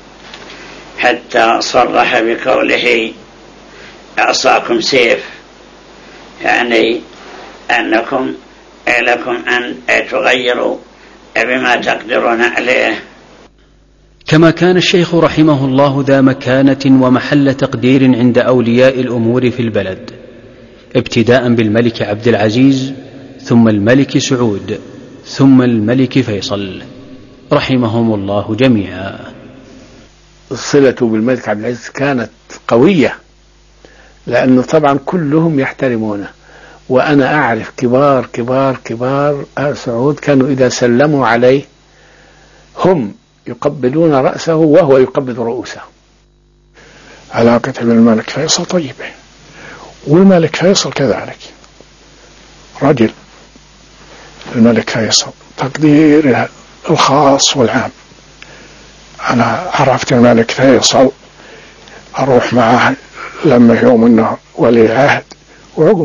حتى صرح بقوله أعصاكم سيف، يعني أنكم لكم أن تغيروا بما تقدرون عليه. كما كان الشيخ رحمه الله ذا مكانة ومحل تقدير عند أولياء الأمور في البلد، ابتداء بالملك عبد العزيز، ثم الملك سعود، ثم الملك فيصل رحمهم الله جميعا. الصلة بالملك عبد العزيز كانت قوية، لأنه طبعا كلهم يحترمونه، وأنا أعرف كبار كبار كبار آل سعود كانوا إذا سلموا عليه هم يقبلون رأسه وهو يقبل رؤوسه. علاقة بالملك فيصل طيبة، والملك فيصل كذلك رجل. الملك فيصل تقدير الخاص والعام. أنا عرفت الملك فيصل أروح معه لما يوم إنه ولي عهد، وعقب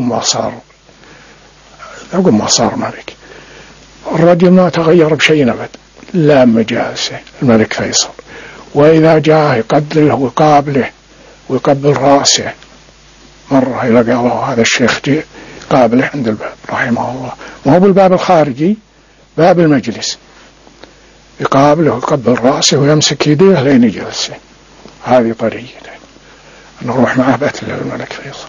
ما صار ملك الرجل ما تغير بشيء أبد، لا مجالسه الملك فيصل، وإذا جاء يقدره ويقابله ويقبل رأسه. مرة إلى قالوا هذا الشيخ جاء قابله عند الباب رحمه الله، وهو بالباب الخارجي باب المجلس، يقابله ويقبل رأسه ويمسك يديه لين يجلسه. هذه طريقة نروح معه بأتل الملك فيصل.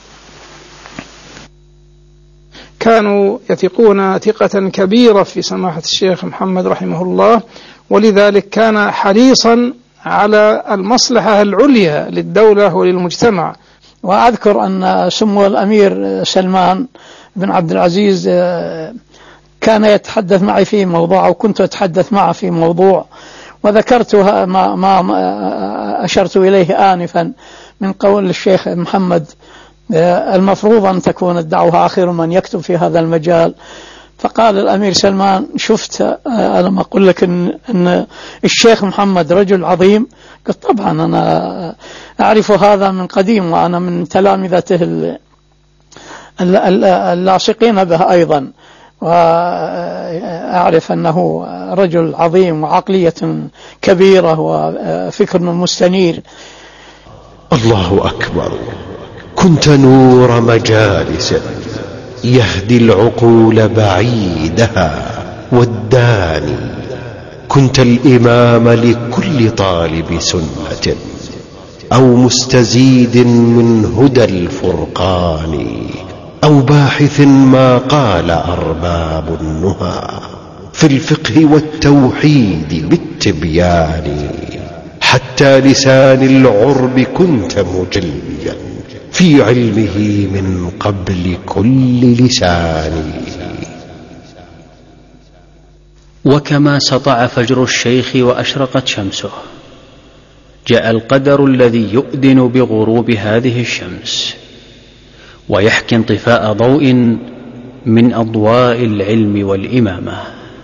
كانوا يثقون ثقة كبيرة في سماحة الشيخ محمد رحمه الله، ولذلك كان حريصا على المصلحة العليا للدولة وللمجتمع. وأذكر أن سمو الأمير سلمان بن عبد العزيز كان يتحدث معي في موضوع، أو كنت أتحدث معه في موضوع، وذكرتها ما أشرت إليه آنفا من قول الشيخ محمد المفروض أن تكون الدعوة آخر من يكتب في هذا المجال. فقال الأمير سلمان شفت أنا ما أقول لك إن الشيخ محمد رجل عظيم؟ قلت طبعا أنا أعرف هذا من قديم، وأنا من تلامذته اللاصقين به أيضا، وأعرف أنه رجل عظيم وعقلية كبيرة وفكر مستنير. الله أكبر. كنت نور مجالس يهدي العقول بعيدها والداني، كنت الإمام لكل طالب سنة أو مستزيد من هدى الفرقان، أو باحث ما قال أرباب النهى في الفقه والتوحيد بالتبيان، حتى لسان العرب كنت مجليا في علمه من قبل كل لسان. وكما سطع فجر الشيخ وأشرقت شمسه، جاء القدر الذي يؤذن بغروب هذه الشمس ويحكي انطفاء ضوء من أضواء العلم والإمامة.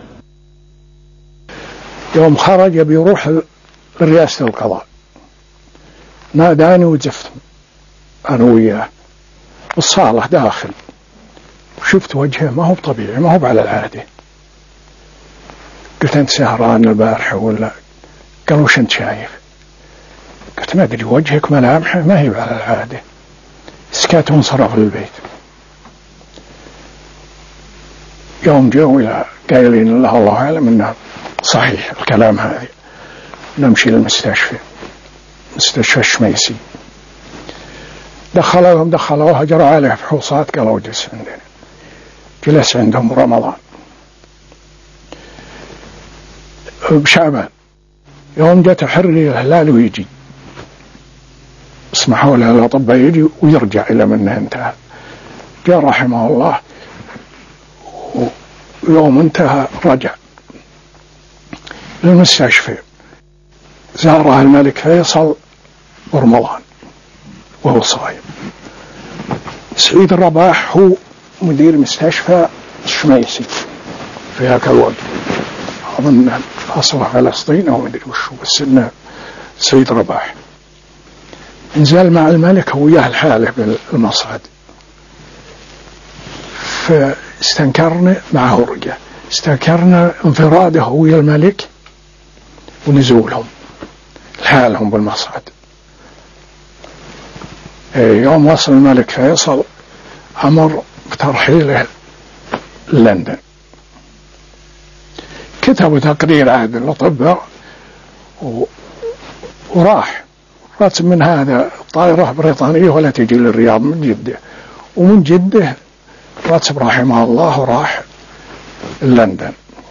يوم خرج بيروح لرئاسة القضاء ناداني وزفت أنا وياه بالصالة داخل، وشفت وجهه ما هو طبيعي، ما هو على العادة. قلت أنت سهران البارحة ولا؟ قال وش أنت شايف؟ قلت ما أدري وجهك ملامحه ما هي على العادة. سكات وانصرف للبيت. يوم جاءوا إلى قايلين الله أعلم أنه صحيح الكلام هذا، نمشي للمستشفى، مستشفى الشميسي. دخلوه هجروا عليه فحوصات، قالوا جلس عندنا. جلس عندهم رمضان بشعبان. يوم جاء تحري الهلال ويجي، اسمحوا له الأطباء يجي ويرجع إلى منه انتهى. جاء رحمه الله ويوم انتهى رجع للمستشفى. زاره الملك فيصل برمضان وهو صايم. سعيد الرباح هو مدير مستشفى الشميسي في هاك الوقت، أظن أصله فلسطين أو مدري وشو، بس إنه سعيد الرباح. نزل مع الملك هو وياه الحالة بالمصعد، فاستنكرنا معه رجع، استنكرنا انفراده هو ويا الملك ونزولهم لحالهم بالمصعد. يوم وصل الملك فيصل أمر بترحيله لندن. كتبوا تقرير عاد الأطباء وراح راتب من هذا طائرة بريطانية ولا تجي للرياض من جدة، ومن جدة راتب رحمه الله وراح لندن،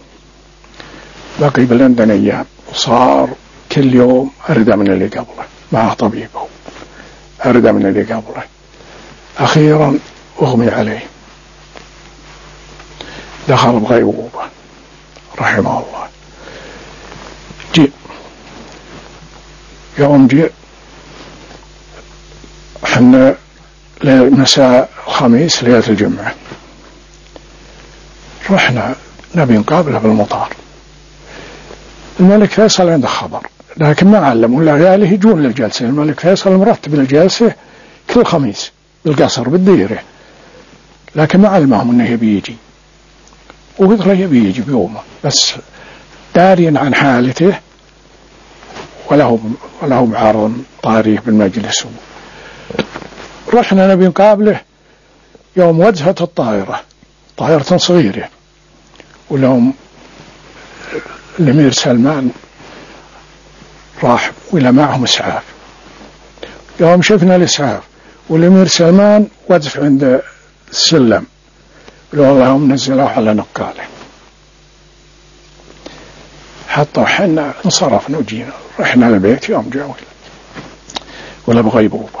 بقي بلندن أيام، وصار كل يوم أردى من اللي قبله، معه طبيبه أردى من اللي قبله، أخيرا أغمي عليه، دخل بغيبوبة رحمه الله. يوم جاء حنا مساء الخميس ليلة الجمعة، رحنا نبي نقابله بالمطار. الملك فيصل عنده خبر لكن ما علم، ولا عياله يجون للجلسة. الملك فيصل مرتب الجلسة كل خميس بالقصر بالديرة، لكن ما علمهم انه يبي يجي، وقلت له يبي يجي بيومه، بس داريا عن حالته وله بعرض طاريه بالمجلس. رحنا نبي نقابله يوم وجهت الطائرة، طائرة صغيرة، ولهم الأمير سلمان راح ولا معهم إسعاف. يوم شفنا الإسعاف والأمير سلمان وقف عند السلم، والله هم نزلوه على نقاله، حتى حنا انصرفنا وجينا، رحنا البيت يوم جاء ولا بغيبوبة.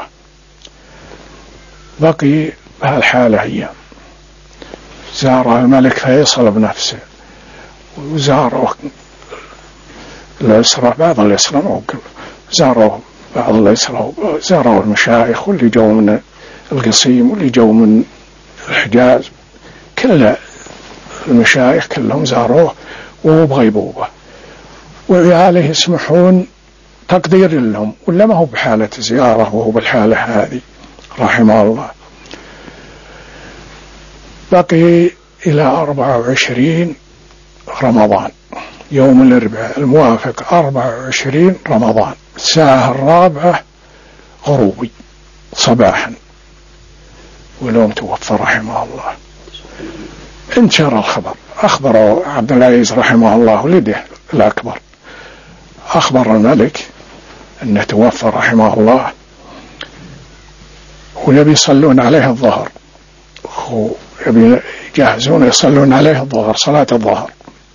بقي بهالحالة أيام، زاره الملك فيصل بنفسه، وزاره الأسرة، بعض الأسرة زاروا بعض الأسرة، زاروا المشايخ واللي جو من القصيم واللي جو من الحجاز، كل المشايخ كلهم زاروه وهو بغيبوبة، وعياله يسمحون تقدير لهم، ولا ما هو بحالة زيارة وهو بالحالة هذه رحمه الله. بقي إلى 24 رمضان، يوم الأربعاء الموافق 24 رمضان، الساعة 4 غروبي صباحا، ولوم توفى رحمه الله. انشر الخبر، أخبروا عبد العزيز رحمه الله ولده الأكبر، أخبر الملك أنه توفى رحمه الله، ويبي يصلون عليه الظهر، يبي يجهزون يصلون عليه الظهر، صلاة الظهر.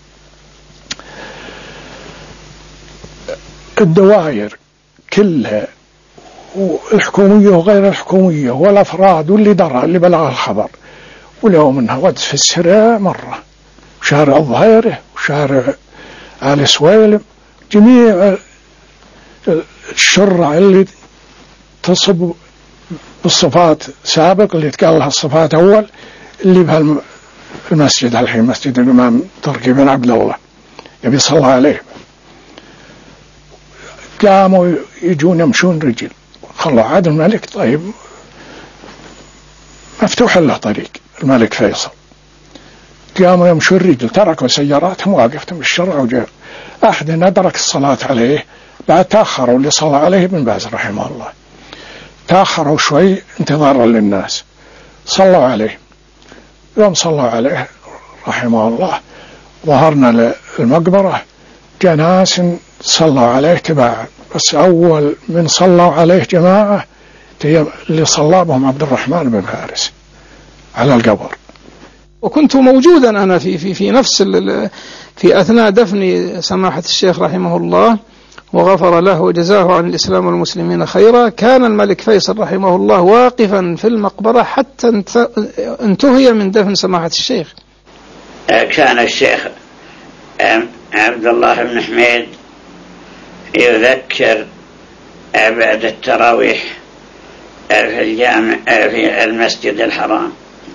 الدوائر كلها والحكومية وغير الحكومية والأفراد واللي درى اللي بلغ الخبر، واليوم انها ودس في السراء مرة، وشارع الظهيرة وشارع آل سويلم، جميع الشرع اللي تصب بالصفات سابق، اللي تقال لها الصفات أول، اللي بهالمسجد الحين مسجد الإمام تركي بن عبد الله يبي صلى عليه، قاموا يجون يمشون رجل، خلوا عاد الملك طيب مفتوح له طريق الملك فيصل، قاموا يمشون رجل، تركوا سياراتهم واقفتهم بالشرع، وجاء أحد أدرك الصلاة عليه، بعد تأخروا اللي صلى عليه ابن باز رحمه الله، تأخروا شوي انتظارا للناس، صلوا عليه. يوم صلوا عليه رحمه الله ظهرنا للمقبرة، جاء ناس صلوا عليه تباعا، بس أول من صلوا عليه جماعة اللي صلى بهم عبد الرحمن بن فارس على القبر. وكنت موجودا أنا في نفس في أثناء دفن سماحة الشيخ رحمه الله وغفر له وجزاه عن الإسلام والمسلمين خيرا. كان الملك فيصل رحمه الله واقفا في المقبرة حتى انتهي من دفن سماحة الشيخ. كان الشيخ عبد الله بن حميد يذكر بعد التراويح في الجامع في المسجد الحرام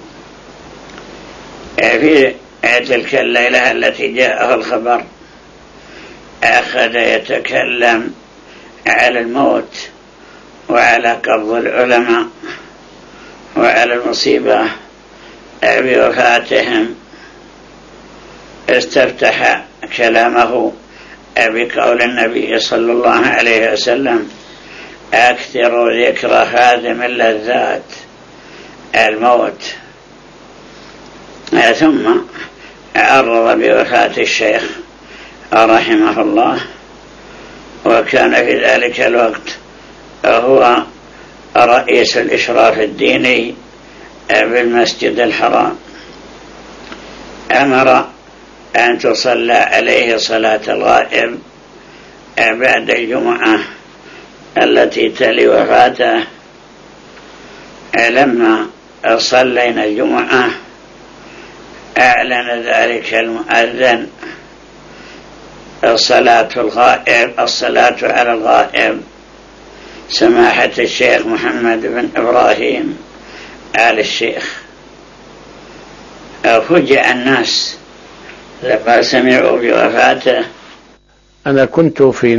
في تلك الليلة التي جاءه الخبر، أخذ يتكلم على الموت وعلى قبض العلماء وعلى المصيبة بوفاتهم. استفتح كلامه بقول النبي صلى الله عليه وسلم: أكثروا ذكر هادم اللذات الموت. ثم عرض بوفاة الشيخ رحمه الله وكان في ذلك الوقت هو رئيس الإشراف الديني بالمسجد الحرام. أمر أن تصلى عليه صلاة الغائب بعد الجمعة التي تلي وفاته. لما صلينا الجمعة أعلن ذلك المؤذن الصلاة على الغائب سماحة الشيخ محمد بن إبراهيم آل الشيخ. فجأ الناس لما سمعوا بوفاته. أنا كنت في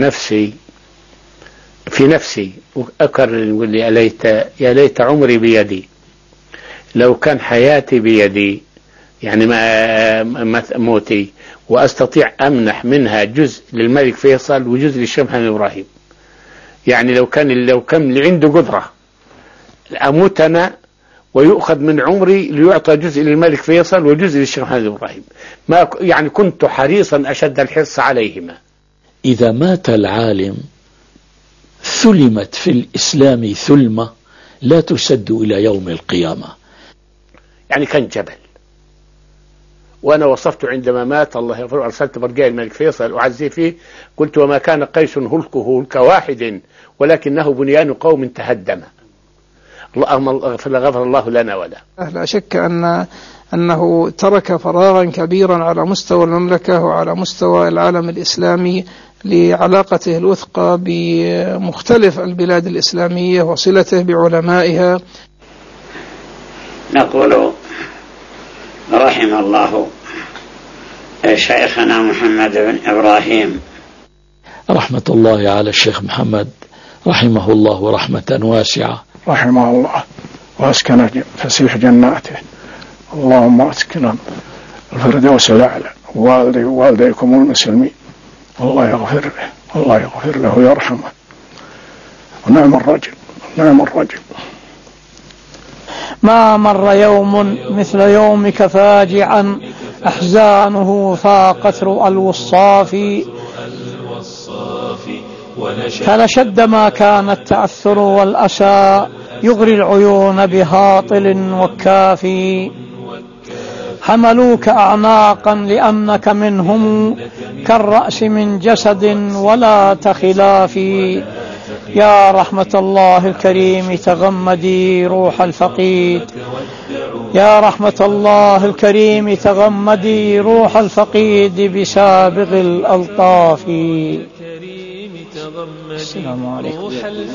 نفسي أكرر يقول لي يا ليت عمري بيدي، لو كان حياتي بيدي يعني ما موتي، وأستطيع أمنح منها جزء للملك فيصل وجزء للشيخ محمد إبراهيم. يعني لو كان اللي عنده قدرة أموت أنا ويؤخذ من عمري ليعطى جزء للملك فيصل وجزء للشيخ محمد إبراهيم، ما يعني كنت حريصا أشد الحرص عليهما. إذا مات العالم ثلمت في الإسلام ثلمة لا تسد إلى يوم القيامة. يعني كان جبل، وأنا وصفت عندما مات الله يغفر أرسلت برقاء الملك فيصل أعزي فيه، قلت وما كان قيس هلكه هلك واحد ولكنه بنيان قوم تهدم. غفر الله لنا ولا. لا شك أنه ترك فراغا كبيرا على مستوى المملكة وعلى مستوى العالم الإسلامي لعلاقته الوثقى بمختلف البلاد الإسلامية وصلته بعلمائها. نقول رحم الله شيخنا محمد بن إبراهيم. رحمة الله على الشيخ محمد رحمه الله رحمة واسعة. رحمه الله وأسكن فسيح جناته. اللهم أسكن الفردوس الأعلى والدي ووالديكم المسلمين. الله يغفر له ويرحمه. ونعم الرجل. ما مر يوم مثل يومك فاجعا أحزانه فاقت رؤى الوصاف، فلشد ما كان التأثر والأسى يغري العيون بهاطل وكافي. حملوك أعناقا لأنك منهم كالرأس من جسد ولا تخلافي. يا رحمة الله الكريم تغمدي روح الفقيد، يا رحمة الله الكريم تغمدي روح الفقيد بسابغ الألطاف. السلام عليكم.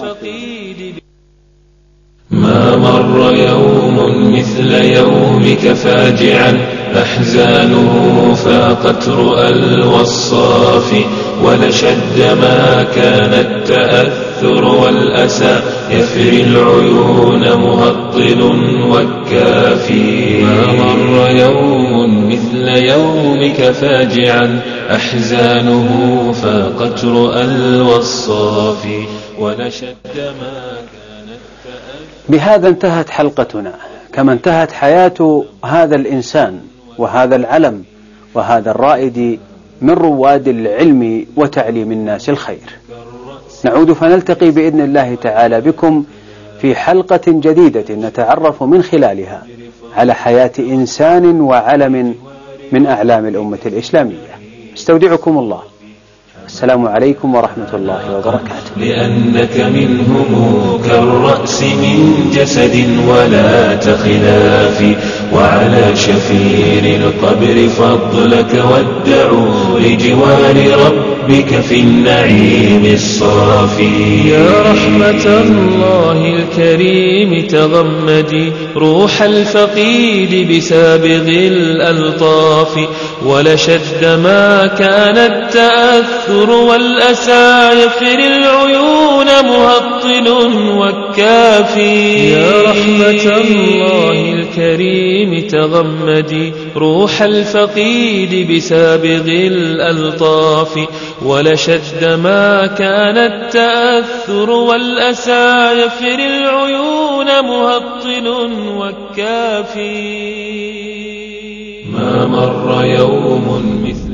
ما مر يوم مثل يومك فاجعا أحزانه فاقت رؤى الوصاف، ولشد ما كان التأثر والأسى يفري العيون مهطل والكافي. ما مر يوم مثل يومك فاجعا أحزانه فاقت رؤى الوصاف، ولشد ما كان التأثر. بهذا انتهت حلقتنا، كما انتهت حياة هذا الإنسان وهذا العلم وهذا الرائد من رواد العلم وتعليم الناس الخير. نعود فنلتقي بإذن الله تعالى بكم في حلقة جديدة نتعرف من خلالها على حياة إنسان وعلم من أعلام الأمة الإسلامية. استودعكم الله، السلام عليكم ورحمة الله وبركاته. لأنك منهم كالرأس من جسد ولا تخلاف، وعلى شفير القبر فضلك ودعوا لجوار ربك في النعيم الصافي. يا رحمة الله الكريم تغمدي روح الفقيد بسابغ الألطاف، ولشد ما كان التأثر والأسى يفري العيون مهطل والكافي. يا رحمة الله الكريم تغمدي روح الفقيد بسابغ الألطاف، ولشد ما كان التأثر والأسى يفري العيون مهطل والكافي. ما مر يوم